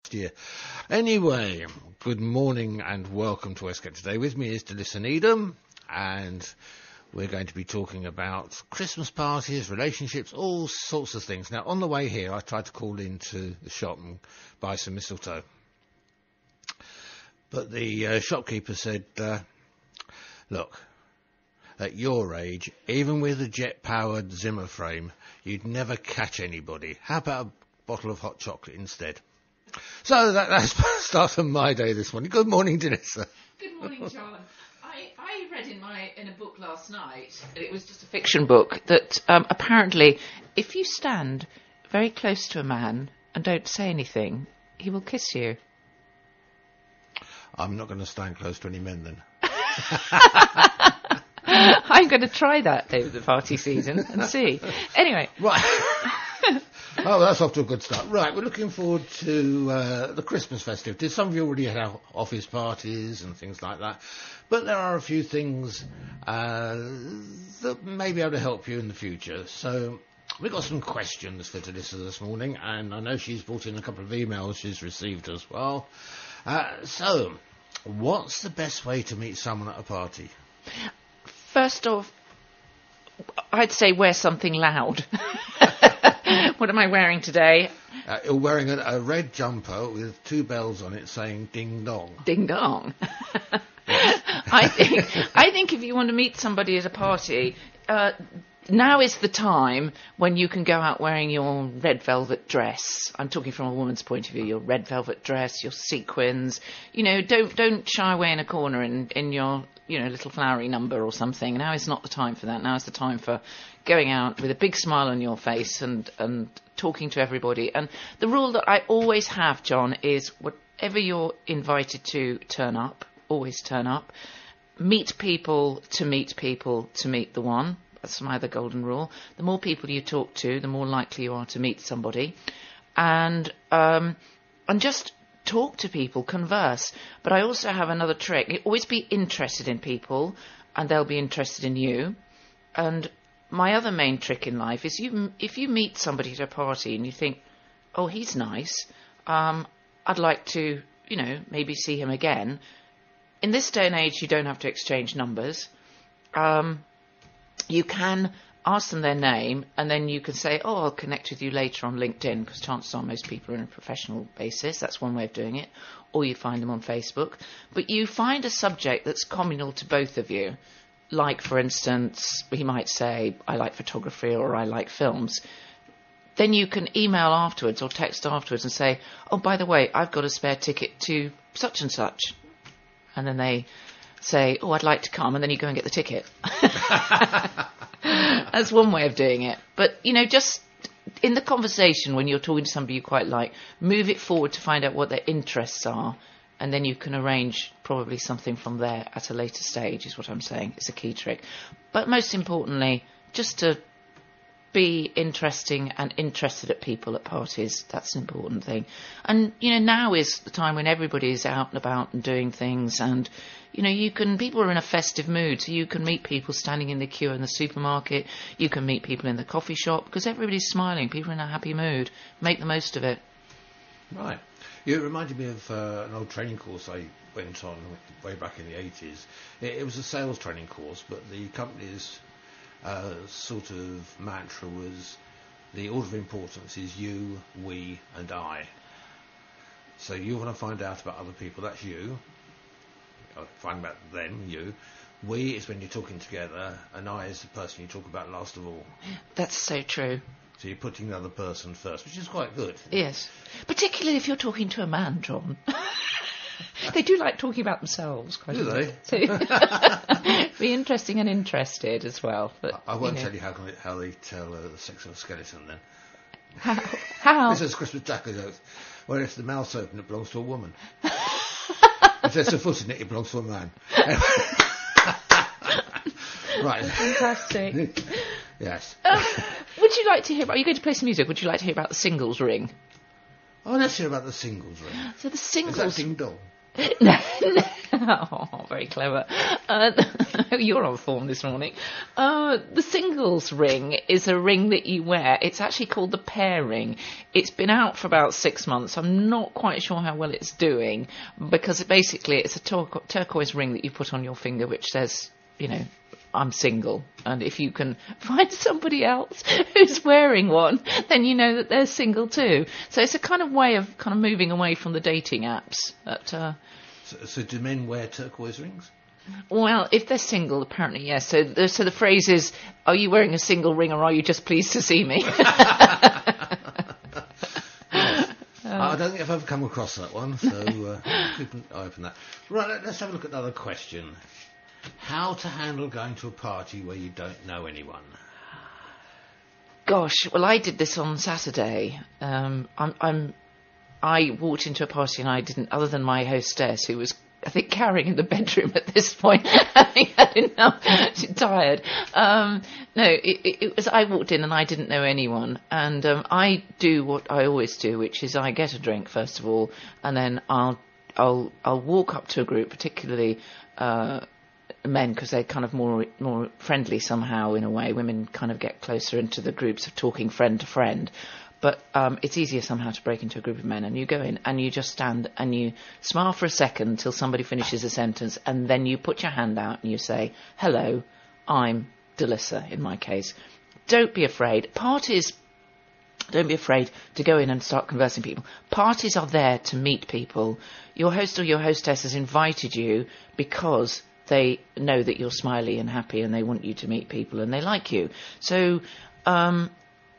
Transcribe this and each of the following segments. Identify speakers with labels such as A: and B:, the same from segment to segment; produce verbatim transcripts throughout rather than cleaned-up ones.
A: last year. Anyway, good morning and welcome to Westgate Today. With me is Delissa Needham, and we're going to be talking about Christmas parties, relationships, all sorts of things. Now, on the way here, I tried to call into the shop and buy some mistletoe. But the uh, shopkeeper said, uh, look, at your age, even with a jet-powered Zimmer frame, you'd never catch anybody. How about a bottle of hot chocolate instead? So that, that's the start of my day this morning. Good morning, Delissa.
B: Good morning, John. I, I read in my in a book last night, it was just a fiction book, that um, apparently if you stand very close to a man and don't say anything, he will kiss you.
A: I'm not going to stand close to any men then.
B: I'm going to try that over the party season and see. Anyway.
A: Right. Oh, that's off to a good start. Right, we're looking forward to uh, the Christmas festivities. Some of you already had office parties and things like that. But there are a few things uh, that may be able to help you in the future. So we've got some questions for Delissa this morning, and I know she's brought in a couple of emails she's received as well. Uh, so, what's the best way to meet someone at a party?
B: First off, I'd say wear something loud. What am I wearing today?
A: Uh, you're wearing a, a red jumper with two bells on it saying ding dong.
B: Ding dong. I think I think if you want to meet somebody at a party, uh, now is the time when you can go out wearing your red velvet dress. I'm talking from a woman's point of view. Your red velvet dress, your sequins. You know, don't don't shy away in a corner in, in your you know little flowery number or something. Now is not the time for that. Now is the time for going out with a big smile on your face and and talking to everybody. And the rule that I always have, John, is whatever you're invited to, turn up. Always turn up. Meet people to meet people to meet the one. That's my other golden rule. The more people you talk to, the more likely you are to meet somebody. And um, and just talk to people, converse. But I also have another trick. Always be interested in people, and they'll be interested in you. And my other main trick in life is you if you meet somebody at a party and you think, oh, he's nice, um, I'd like to, you know, maybe see him again. In this day and age, you don't have to exchange numbers. Um, you can ask them their name, and then you can say, oh, I'll connect with you later on LinkedIn, because chances are most people are on a professional basis. That's one way of doing it. Or you find them on Facebook. But you find a subject that's communal to both of you. Like, for instance, he might say, I like photography or I like films. Then you can email afterwards or text afterwards and say, oh, by the way, I've got a spare ticket to such and such. And then they say, oh, I'd like to come. And then you go and get the ticket. That's one way of doing it. But, you know, just in the conversation when you're talking to somebody you quite like, move it forward to find out what their interests are. And then you can arrange probably something from there at a later stage, is what I'm saying. It's a key trick. But most importantly, just to be interesting and interested at people at parties. That's an important thing. And, you know, now is the time when everybody is out and about and doing things. And, you know, you can, people are in a festive mood. So you can meet people standing in the queue in the supermarket. You can meet people in the coffee shop because everybody's smiling. People are in a happy mood. Make the most of it.
A: Right. You reminded me of uh, an old training course I went on way back in the eighties. It, it was a sales training course, but the company's uh, sort of mantra was the order of importance is you, we, and I. So you want to find out about other people, that's you. Find about them, you. We is when you're talking together, and I is the person you talk about last of all.
B: That's so true.
A: So you're putting the other person first, which is quite good.
B: Yes. Particularly if you're talking to a man, John. They do like talking about themselves. Quite
A: do they?
B: So be interesting and interested as well. But,
A: I won't
B: you know.
A: tell you how, how they tell uh, the sex of a skeleton then.
B: How? How?
A: This is Christmas Jackal jokes. Well, if the mouth's open, it belongs to a woman. If there's a foot in it, it belongs to a man. Right.
B: Fantastic.
A: Yes.
B: Uh, would you like to hear about, are you going to play some music? Would you like to hear about the singles ring?
A: Oh, let's hear about the singles ring.
B: So the singles...
A: Is that ding dong?
B: no, no. Oh, very clever. Uh, you're on form this morning. Uh, the singles ring is a ring that you wear. It's actually called the pear ring. It's been out for about six months. I'm not quite sure how well it's doing because it basically it's a tur- turquoise ring that you put on your finger which says, you know, I'm single. And if you can find somebody else who's wearing one, then you know that they're single too. So it's a kind of way of kind of moving away from the dating apps. That, uh,
A: so, so do men wear turquoise rings?
B: Well, if they're single, apparently, yes. So the, so the phrase is, are you wearing a single ring or are you just pleased to see me?
A: Yes. I don't think I've ever come across that one, so uh, keep an eye open that. Right, let, let's have a look at another question. How to handle going to a party where you don't know anyone?
B: Gosh, well, I did this on Saturday. Um, I'm, I'm, I walked into a party and I didn't, other than my hostess, who was, I think, carrying in the bedroom at this point. I think I didn't know. She's tired. Um, no, it, it, it was, I walked in and I didn't know anyone. And um, I do what I always do, which is I get a drink, first of all, and then I'll, I'll, I'll walk up to a group, particularly, uh, men, because they're kind of more more friendly somehow in a way. Women kind of get closer into the groups of talking friend to friend, but um, it's easier somehow to break into a group of men. And you go in and you just stand and you smile for a second till somebody finishes a sentence, and then you put your hand out and you say, "Hello, I'm Delissa." In my case, don't be afraid. Parties. Don't be afraid to go in and start conversing with people. Parties are there to meet people. Your host or your hostess has invited you because they know that you're smiley and happy and they want you to meet people and they like you. So, um,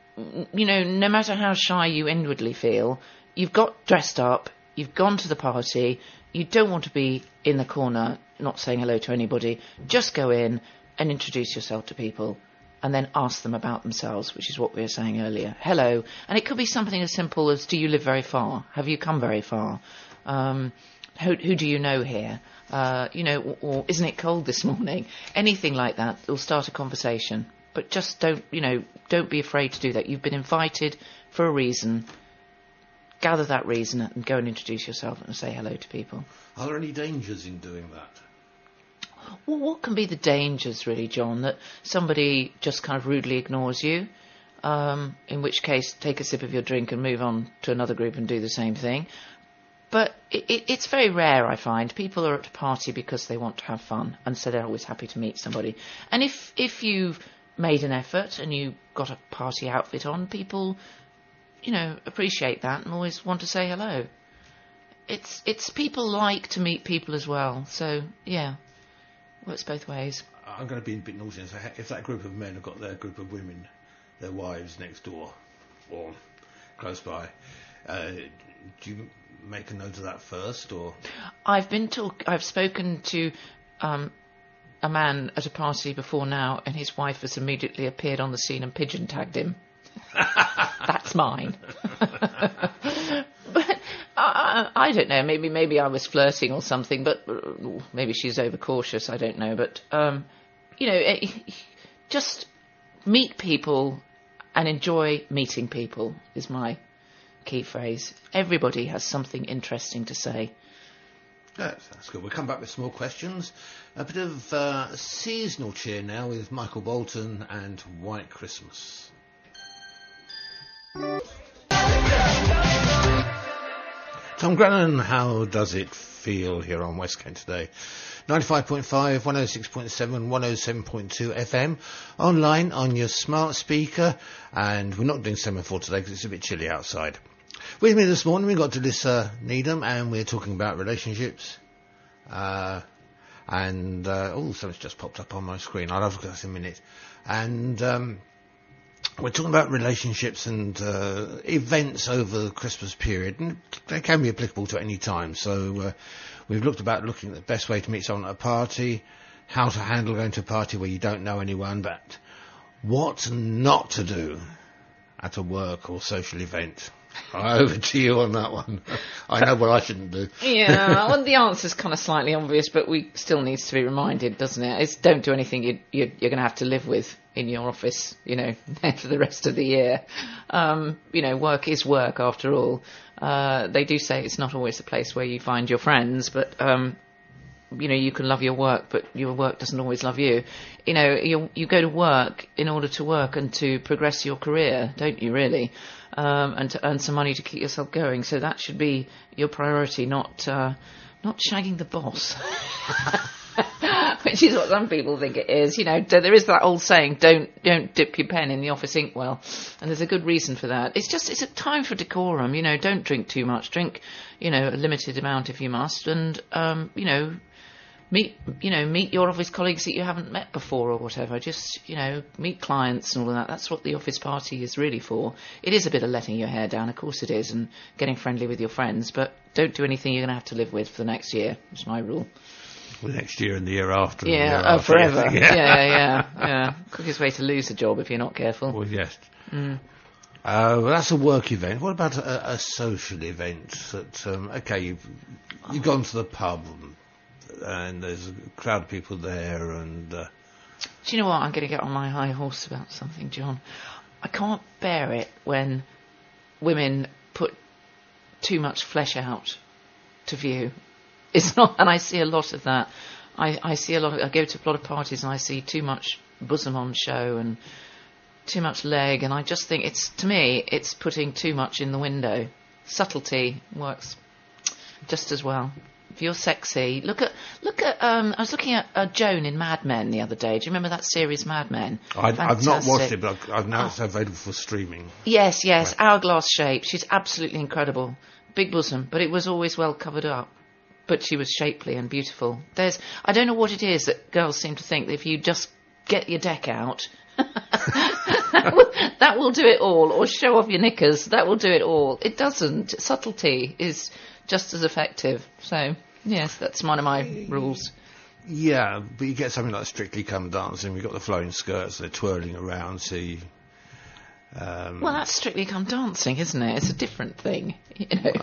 B: you know, no matter how shy you inwardly feel, you've got dressed up, you've gone to the party, you don't want to be in the corner not saying hello to anybody. Just go in and introduce yourself to people and then ask them about themselves, which is what we were saying earlier. Hello. And it could be something as simple as, do you live very far? Have you come very far? Um, who, who do you know here? Uh, you know, or, or isn't it cold this morning? Anything like that will start a conversation. But just don't, you know, don't be afraid to do that. You've been invited for a reason. Gather that reason and go and introduce yourself and say hello to people.
A: Are there any dangers in doing that?
B: Well, what can be the dangers, really, John? That somebody just kind of rudely ignores you, um, in which case take a sip of your drink and move on to another group and do the same thing. But it, it, it's very rare, I find. People are at a party because they want to have fun, and so they're always happy to meet somebody. And if if you've made an effort and you got a party outfit on, people, you know, appreciate that and always want to say hello. It's it's people like to meet people as well. So yeah, works both ways.
A: I'm going to be a bit naughty and say, if that group of men have got their group of women, their wives next door or close by, uh, do you make a note of that first, or?
B: I've been talk. I've spoken to um, a man at a party before now, and his wife has immediately appeared on the scene and pigeon tagged him. That's mine. But I, I don't know. Maybe maybe I was flirting or something, but maybe she's overcautious. I don't know. But um, you know, just meet people and enjoy meeting people is my key phrase. Everybody has something interesting to say.
A: Yes, that's good. We'll come back with some more questions. A bit of uh, seasonal cheer now with Michael Bolton and White Christmas. Tom Grennan, how does it feel here on West Kent today? ninety-five point five, one oh six point seven, one oh seven point two F M, online on your smart speaker, and we're not doing semaphore today because it's a bit chilly outside. With me this morning we've got Delissa Needham, and we're talking about relationships. Uh, and, uh, oh, something's just popped up on my screen. I'll have a look at that in a minute. And um, we're talking about relationships and uh, events over the Christmas period, and they can be applicable to any time. So uh, we've looked about looking at the best way to meet someone at a party, how to handle going to a party where you don't know anyone, but what not to do at a work or social event. Over to you on that one. I know what I shouldn't do.
B: Yeah, well, the answer's kind of slightly obvious, but we still needs to be reminded, doesn't it? It's don't do anything you, you, you're going to have to live with in your office, you know, for the rest of the year. Um, you know, work is work after all. Uh, they do say it's not always the place where you find your friends, but um, you know, you can love your work, but your work doesn't always love you. You know, you you go to work in order to work and to progress your career, don't you, really? Um, and to earn some money to keep yourself going. So that should be your priority, not uh, not shagging the boss. Which is what some people think it is. You know, there is that old saying, don't don't dip your pen in the office inkwell. And there's a good reason for that. It's just, it's a time for decorum. You know, don't drink too much. Drink, you know, a limited amount if you must. And, um, you know, meet, you know, meet your office colleagues that you haven't met before or whatever. Just, you know, meet clients and all of that. That's what the office party is really for. It is a bit of letting your hair down, of course it is, and getting friendly with your friends. But don't do anything you're going to have to live with for the next year. That's my rule.
A: The next year and the year after. And
B: Yeah,
A: the year
B: oh,
A: after,
B: forever.
A: Yeah.
B: Yeah, yeah, yeah, yeah. Quickest way to lose a job if you're not careful.
A: Well, yes.
B: Mm.
A: Uh, well, that's a work event. What about a, a social event? That um, okay, you've you've gone to the pub and, and there's a crowd of people there, and uh,
B: Do you know what? I'm going to get on my high horse about something, John. I can't bear it when women put too much flesh out to view. It's not, and I see a lot of that. I, I see a lot of, I go to a lot of parties and I see too much bosom on show and too much leg, and I just think it's, to me, it's putting too much in the window. Subtlety works just as well. If you're sexy, look at, look at, um, I was looking at uh, Joan in Mad Men the other day. Do you remember that series, Mad Men?
A: I, I've not watched
B: Fantastic.
A: it, but I've, I've now it's available for streaming.
B: Yes, yes, hourglass shape. She's absolutely incredible. Big bosom, but it was always well covered up. But she was shapely and beautiful. There's, I don't know what it is that girls seem to think that if you just get your deck out, that, will, that will do it all, or show off your knickers, that will do it all. It doesn't. Subtlety is just as effective. So, yes, that's one of my rules.
A: Yeah, but you get something like Strictly Come Dancing. We've got the flowing skirts, they're twirling around, so you, Um,
B: well, that's Strictly Come Dancing, isn't it? It's a different thing, you know.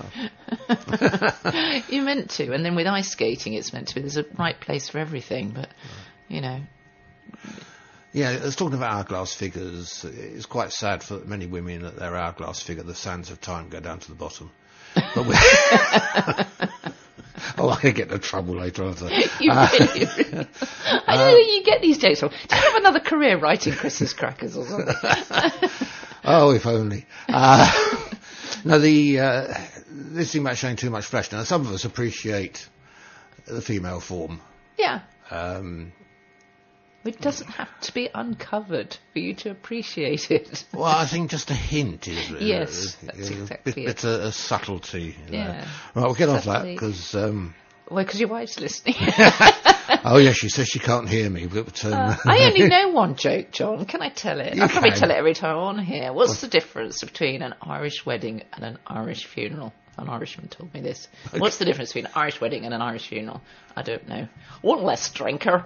B: Well. You're meant to, and then with ice skating, it's meant to be. There's a right place for everything, but you know.
A: Yeah, I was talking about hourglass figures. It's quite sad for many women that their hourglass figure, the sands of time, go down to the bottom. But we oh, I get into trouble later after.
B: You
A: uh,
B: really, really. I don't know where you get these jokes from. Do you have another career writing Christmas crackers or something?
A: Oh, if only. Uh, no, the uh, this thing about showing too much flesh. Now, some of us appreciate the female form.
B: Yeah.
A: Um,
B: It doesn't have to be uncovered for you to appreciate it.
A: well, I think just a hint is.
B: Yes,
A: uh,
B: that's
A: a
B: exactly
A: bit,
B: it.
A: bit of, of subtlety. You know.
B: Yeah.
A: Right, we'll get off that
B: Subtlety.
A: because. Um,
B: Well, because your wife's listening.
A: oh yeah, she says she can't hear me. But um,
B: Uh, I only know one joke, John. Can I tell it?
A: You
B: I probably
A: can.
B: tell it every time I'm on here. What's the difference between an Irish wedding and an Irish funeral? An Irishman told me this.
A: Okay.
B: What's the difference between an Irish wedding and an Irish funeral? I don't know. One less drinker.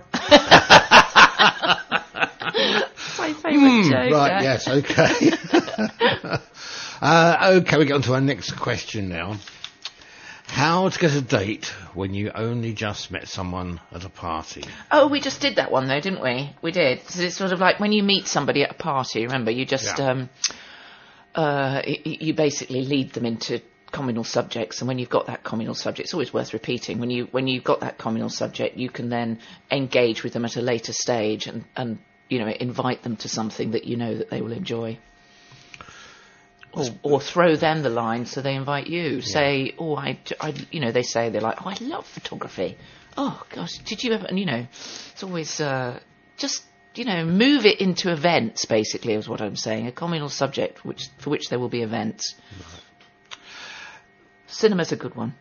B: My favourite
A: Hmm,
B: joke.
A: right,
B: yeah.
A: yes, okay. uh, okay, we get on to our next question now. How to get a date when you only just met someone at a party?
B: Oh, we just did that one though, didn't we? We did. So it's sort of like when you meet somebody at a party, remember, you just,
A: Yeah.
B: um, uh, y- y- you basically lead them into communal subjects, and when you've got that communal subject, it's always worth repeating. When you when you've got that communal subject, you can then engage with them at a later stage, and and you know invite them to something that you know that they will enjoy, or, or throw them the line so they invite you. Say, oh, I, I, you know, they say they're like, oh, I love photography. Oh gosh, did you ever? And you know, it's always uh, just. You know, move it into events, basically, is what I'm saying. A communal subject which for which there will be events. Right. Cinema's a good one.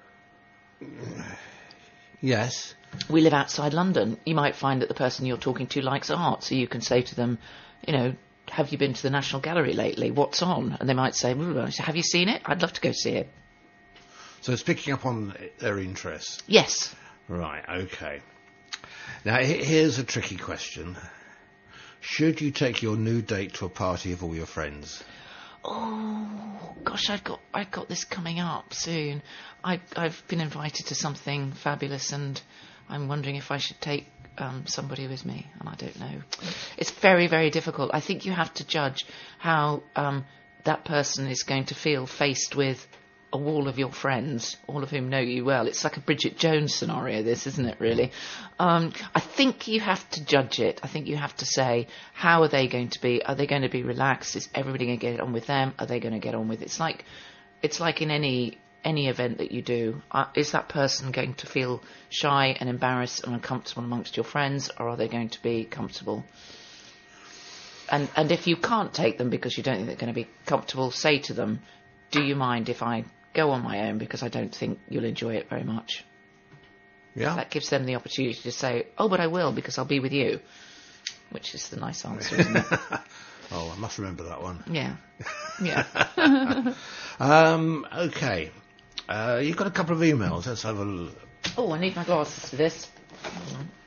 A: Yes.
B: We live outside London. You might find that the person you're talking to likes art, so you can say to them, you know, have you been to the National Gallery lately? What's on? And they might say, have you seen it? I'd love to go see it.
A: So it's picking up on their interests.
B: Yes.
A: Right, okay. Now, he- here's a tricky question. Should you take your new date to a party of all your friends?
B: Oh gosh, I've got I've got this coming up soon. I I've been invited to something fabulous, and I'm wondering if I should take um, somebody with me. And I don't know. It's very very difficult. I think you have to judge how um, that person is going to feel faced with a wall of your friends, all of whom know you well. It's like a Bridget Jones scenario, this, isn't it, really? Um, I think you have to judge it. I think you have to say, how are they going to be? Are they going to be relaxed? Is everybody going to get on with them? Are they going to get on with it? It's like, it's like in any any event that you do. Uh, is that person going to feel shy and embarrassed and uncomfortable amongst your friends, or are they going to be comfortable? And and if you can't take them because you don't think they're going to be comfortable, say to them, do you mind if I go on my own because I don't think you'll enjoy it very much?
A: Yeah.
B: That gives them the opportunity to say, oh, but I will because I'll be with you, which is the nice answer, isn't it?
A: Oh, I must remember that one.
B: Yeah. Yeah.
A: um, okay. Uh, you've got a couple of emails. Let's have a look.
B: Oh, I need my glasses for this. Hold on.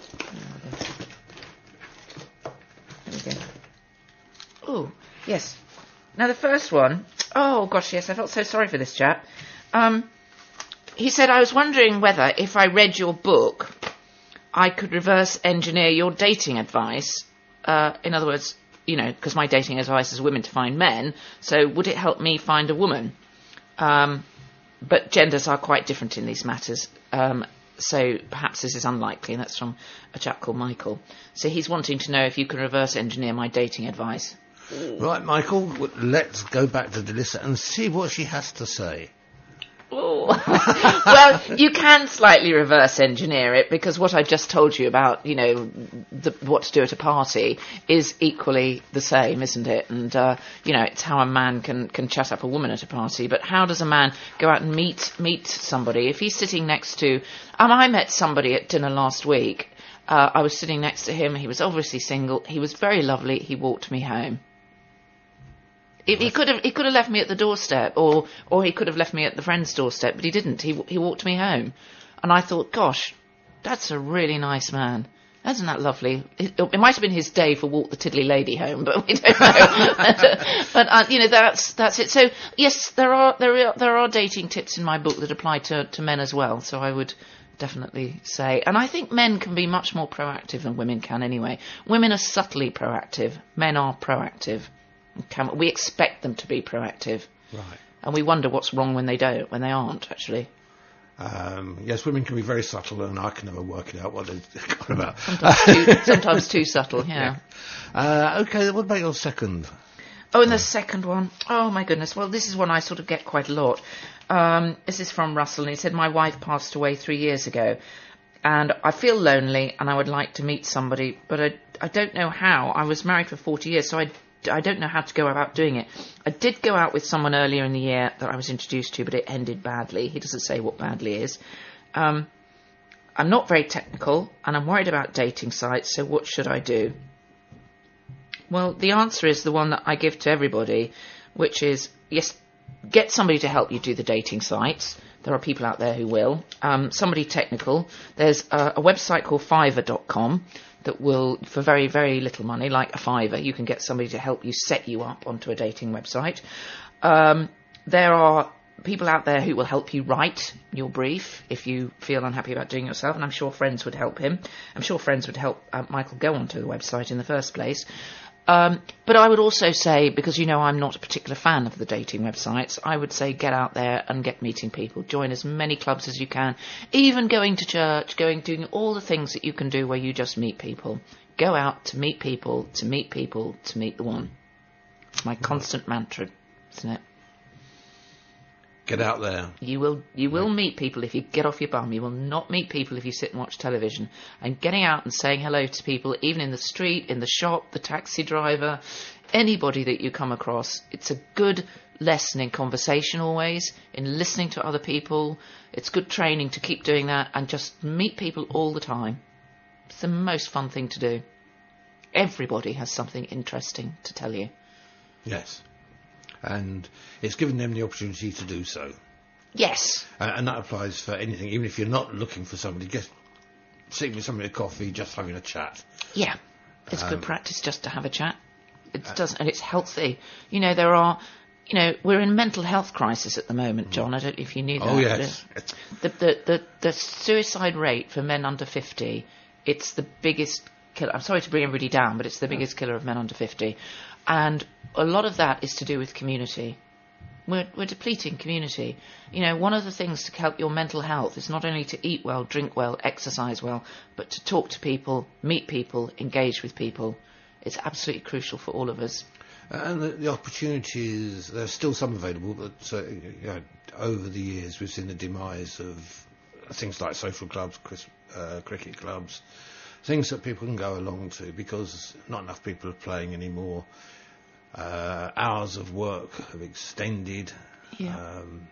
B: There we go. Oh, yes. Now, the first one, oh, gosh, yes, I felt so sorry for this chap. Um, he said, I was wondering whether, if I read your book, I could reverse engineer your dating advice. Uh, in other words, you know, because my dating advice is women to find men, so would it help me find a woman? Um, but genders are quite different in these matters, um, so perhaps this is unlikely, and that's from a chap called Michael. So he's wanting to know if you can reverse engineer my dating advice.
A: Right, Michael, w- let's go back to Delissa and see what she has to say.
B: Oh. Well, you can slightly reverse engineer it, because what I just told you about, you know, the, what to do at a party is equally the same, isn't it? And, uh, you know, it's how a man can, can chat up a woman at a party. But how does a man go out and meet meet somebody? If he's sitting next to... Um, I met somebody at dinner last week. Uh, I was sitting next to him. He was obviously single. He was very lovely. He walked me home. If he could have, he could have left me at the doorstep, or or he could have left me at the friend's doorstep, but he didn't. He he walked me home, and I thought, gosh, that's a really nice man. Isn't that lovely? It, it might have been his day for Walk the Tiddly Lady home, but we don't know. But uh, you know, that's that's it. So yes, there are there are there are dating tips in my book that apply to to men as well. So I would definitely say, and I think men can be much more proactive than women can anyway. Women are subtly proactive. Men are proactive. Can, we expect them to be proactive,
A: Right.
B: and we wonder what's wrong when they don't, when they aren't actually.
A: Um, yes, women can be very subtle, and I can never work it out what they're talking about.
B: Sometimes too, sometimes too subtle. Yeah.
A: Yeah. Uh, okay, what about your second?
B: Oh, and the second one. Oh my goodness. Well, this is one I sort of get quite a lot. Um, this is from Russell, and he said, my wife passed away three years ago, and I feel lonely, and I would like to meet somebody, but I I don't know how. I was married for forty years, so I. I don't know how to go about doing it. I did go out with someone earlier in the year that I was introduced to, but it ended badly. He doesn't say what badly is. Um, I'm not very technical, and I'm worried about dating sites, so what should I do? Well, the answer is the one that I give to everybody, which is, yes, get somebody to help you do the dating sites. There are people out there who will. Um, somebody technical. There's a, a website called Fiverr dot com. That will, for very, very little money, like a fiver, you can get somebody to help you set you up onto a dating website. Um, there are people out there who will help you write your brief if you feel unhappy about doing it yourself, and I'm sure friends would help him. I'm sure friends would help uh, Michael go onto the website in the first place. Um, but I would also say, because you know I'm not a particular fan of the dating websites, I would say get out there and get meeting people. Join as many clubs as you can, even going to church, going doing all the things that you can do where you just meet people. Go out to meet people, to meet people, to meet the one. It's my constant mantra, isn't it?
A: Get out there.
B: You will you will meet people if you get off your bum. You will not meet people if you sit and watch television. And getting out and saying hello to people, even in the street, in the shop, the taxi driver, anybody that you come across, it's a good lesson in conversation always, in listening to other people. It's good training to keep doing that and just meet people all the time. It's the most fun thing to do. Everybody has something interesting to tell you.
A: Yes. And it's given them the opportunity to do so.
B: Yes.
A: Uh, and that applies for anything, even if you're not looking for somebody, just sitting with somebody at coffee, just having a chat.
B: Yeah. It's
A: Um,
B: good practice just to have a chat. It doesn't, and it's healthy. You know, there are, you know, we're in mental health crisis at the moment, John. I don't know if you knew that.
A: Oh, yes.
B: The, the, the, the suicide rate for men under fifty, it's the biggest killer. I'm sorry to bring everybody down, but it's the biggest killer of men under fifty. And a lot of that is to do with community. We're, we're depleting community. You know, one of the things to help your mental health is not only to eat well, drink well, exercise well, but to talk to people, meet people, engage with people. It's absolutely crucial for all of us.
A: And the, the opportunities, there's still some available, but uh, you know, over the years we've seen the demise of things like social clubs, Chris, uh, cricket clubs, things that people can go along to because not enough people are playing anymore. Uh, hours of work have extended.
B: Yeah.
A: Um,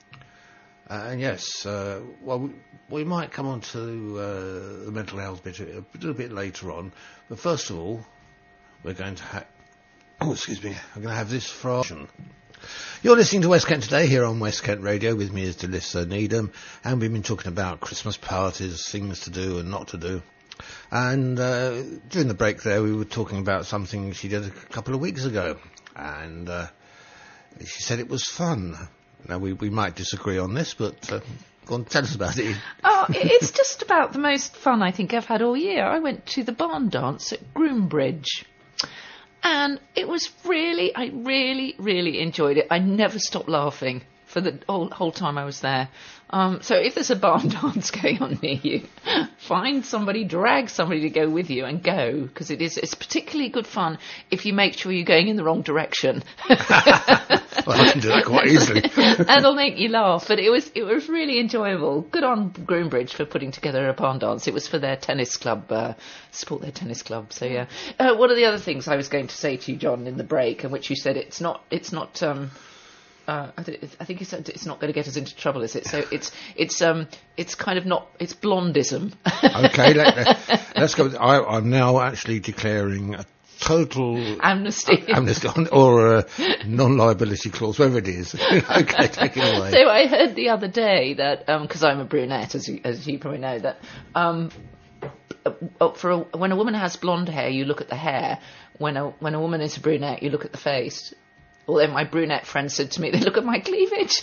A: and yes, uh, well, we, we might come on to uh, the mental health bit a little bit later on. But first of all, we're going to have... Oh, excuse me. I'm going to have this from... You're listening to West Kent Today here on West Kent Radio. With me is Delissa Needham. And we've been talking about Christmas parties, things to do and not to do. And uh, during the break there, we were talking about something she did a couple of weeks ago. And uh, she said it was fun. Now, we, we might disagree on this, but uh, go on, tell us about it.
B: Oh, it's just about the most fun I think I've had all year. I went to the barn dance at Groombridge. And it was really, I really, really enjoyed it. I never stopped laughing for the whole, whole time I was there. Um, so if there's a barn dance going on near you, find somebody, drag somebody to go with you and go, because it is, it's particularly good fun if you make sure you're going in the wrong direction.
A: Well, I can do that quite easily.
B: And it'll make you laugh. But it was, it was really enjoyable. Good on Groombridge for putting together a barn dance. It was for their tennis club, uh, support their tennis club. So yeah. Uh, one of the other things I was going to say to you, John, in the break, and which you said it's not, it's not, um, Uh, I, th- I think you said it's not going to get us into trouble, is it? So it's it's um it's kind of not it's blondism.
A: Okay, let, let, let's go. I, I'm now actually declaring a total
B: amnesty,
A: uh, amnesty on, or a non-liability clause, whatever it is. Okay, take it away.
B: So I heard the other day that because um, I'm a brunette, as you, as you probably know, that um for a, when a woman has blonde hair, you look at the hair. When a when a woman is a brunette, you look at the face. Although my brunette friend said to me, they look at my cleavage.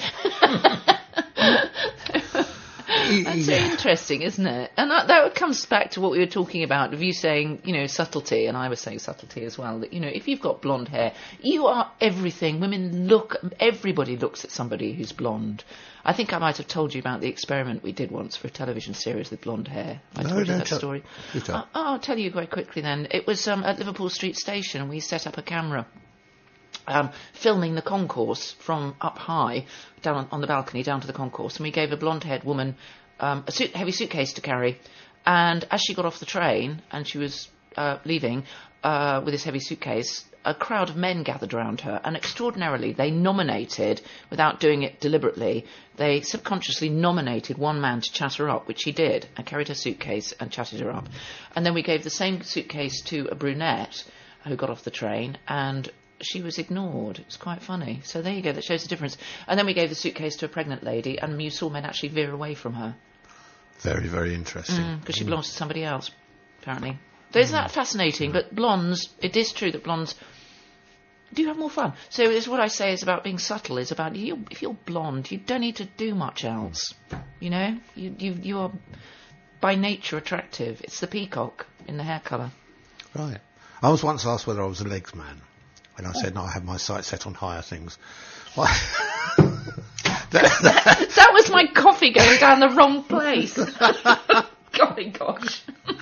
B: That's
A: Yeah.
B: interesting, isn't it? And that, that comes back to what we were talking about, of you saying, you know, subtlety, and I was saying subtlety as well, that, you know, if you've got blonde hair, you are everything. Women look, everybody looks at somebody who's blonde. I think I might have told you about the experiment we did once for a television series with blonde hair. I
A: No,
B: told you
A: don't
B: that
A: tell-
B: story.
A: you tell.
B: Uh, I'll tell you very quickly then. It was um, at Liverpool Street Station, and we set up a camera. Um, filming the concourse from up high, down on, on the balcony, down to the concourse, and we gave a blonde-haired woman um, a suit, heavy suitcase to carry. And as she got off the train and she was uh, leaving uh, with this heavy suitcase, a crowd of men gathered around her, and extraordinarily, they nominated, without doing it deliberately, they subconsciously nominated one man to chat her up, which he did. I carried her suitcase and chatted her up. And then we gave the same suitcase to a brunette who got off the train, and she was ignored. It was quite funny. So there you go. That shows the difference. And then we gave the suitcase to a pregnant lady, and you saw men actually veer away from her
A: Very, very interesting.
B: because mm, she belongs to somebody else, apparently. So isn't that fascinating? But blondes, it is true that blondes do have more fun. So it's what I say is about being subtle. Is about you. If you're blonde, you don't need to do much else. You know, you you you are by nature attractive. It's the peacock in the hair colour.
A: Right. I was once asked whether I was a legs man. And I said, no, I have my sights set on higher things. Well, that,
B: that, that was my coffee going down the wrong place. Golly gosh.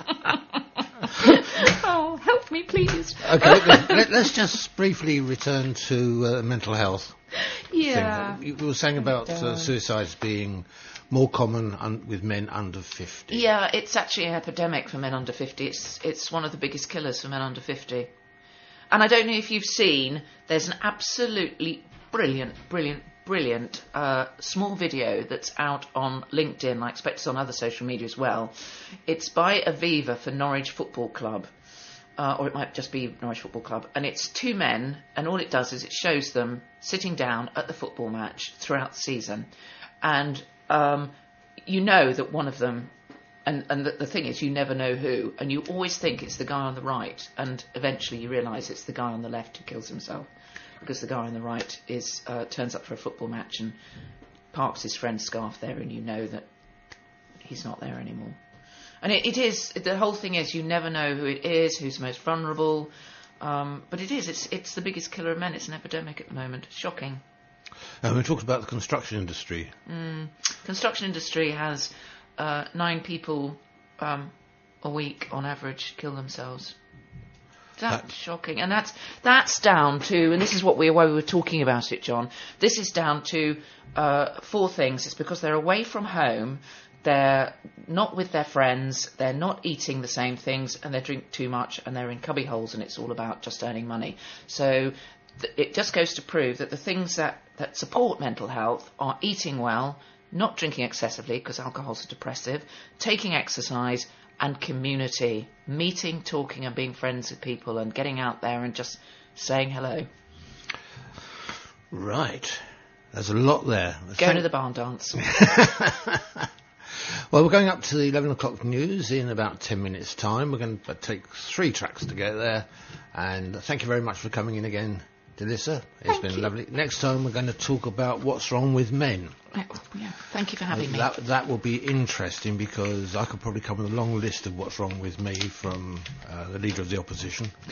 B: Oh, help me, please.
A: Okay, let, let, let's just briefly return to uh, mental health.
B: Yeah.
A: Thing. You were saying about uh, suicides being more common un- with men under fifty.
B: Yeah, it's actually an epidemic for men under fifty. It's, it's one of the biggest killers for men under fifty. And I don't know if you've seen, there's an absolutely brilliant, brilliant, brilliant uh, small video that's out on LinkedIn. I expect it's on other social media as well. It's by Aviva for Norwich Football Club. Uh, or it might just be Norwich Football Club. And it's two men, and all it does is it shows them sitting down at the football match throughout the season. And um, you know that one of them... And, and the, the thing is, you never know who, and you always think it's the guy on the right, and eventually you realise it's the guy on the left who kills himself, because the guy on the right is uh, turns up for a football match and parks his friend's scarf there, and you know that he's not there anymore. And it, it is, the whole thing is, you never know who it is, who's most vulnerable, um, but it is, it's it's the biggest killer of men. It's an epidemic at the moment. Shocking.
A: And we talked about the construction industry.
B: Mm. Construction industry has uh, nine people um, a week on average kill themselves. That's that, shocking, and that's that's down to, and this is what we why we were talking about it, John. This is down to uh, four things. It's because they're away from home, they're not with their friends, they're not eating the same things, and they drink too much, and they're in cubby holes, and it's all about just earning money. So th- it just goes to prove that the things that, that support mental health are eating well, not drinking excessively because alcohol's depressive, taking exercise, and community, meeting, talking and being friends with people and getting out there and just saying hello.
A: Right. There's a lot there.
B: Going Thank- to the barn dance.
A: Well, we're going up to the eleven o'clock news in about ten minutes' time. We're going to take three tracks to get there. And thank you very much for coming in again, Delissa. It's
B: thank
A: been
B: you.
A: lovely. Next time we're going to talk about what's wrong with men.
B: Yeah, thank you for having
A: uh,
B: me.
A: That, that will be interesting because I could probably come with a long list of what's wrong with me from uh, the Leader of the Opposition.